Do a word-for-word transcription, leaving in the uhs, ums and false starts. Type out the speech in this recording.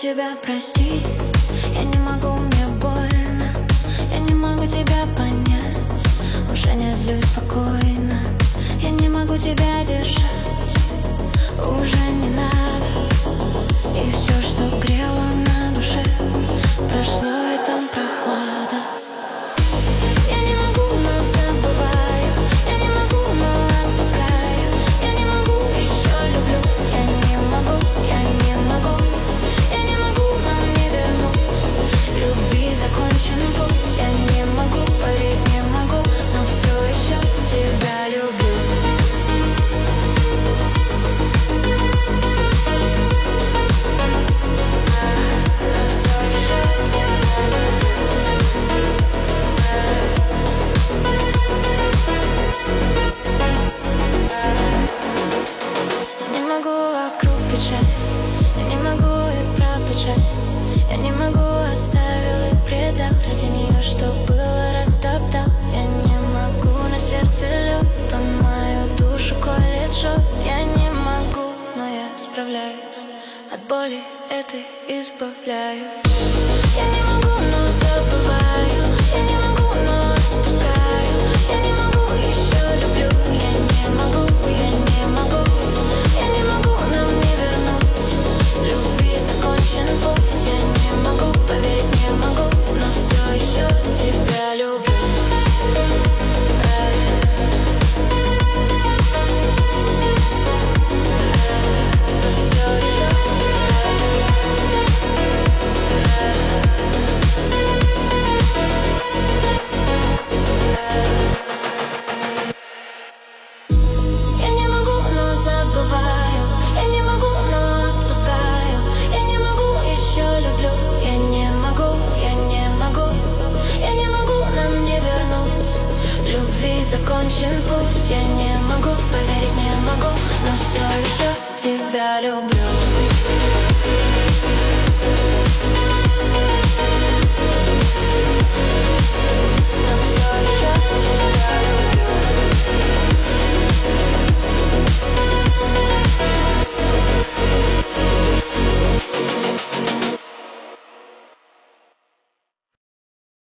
тебя простить, я не могу, мне больно. Я не могу тебя понять, уже не злюсь спокойно. Я не могу тебя держать, уже не надо. И все, что грело на душе, прошло, и там прохлада. Я не могу, но забываю. Я не могу, но отпускаю. Я не могу, еще люблю. Я не могу, я не могу. Я не могу, нам не вернуть. Любви закончен путь. Я не могу, поверить не могу, но все еще тебя люблю. Я не могу и правда жаль. Я не могу, оставил и предал. Ради нее, что было, растоптал. Я не могу, на сердце лед. Он мою душу колет, жжет. Я не могу, но я справляюсь. От боли этой избавляюсь. Я не могу, но забываю. Я не могу, но отпускаю. Я не могу, еще люблю. Я не могу, я не могу. Я не могу, нам не вернуть. Любви закончен путь. Я не могу, поверить не могу, но все еще тебя люблю. Я не могу, но забываю. Я не могу, но отпускаю. Я не могу, еще люблю. Я не могу, я не могу. Я не могу, нам не вернуть. Любви закончен путь. Я не могу, поверить не могу, но все еще тебя люблю.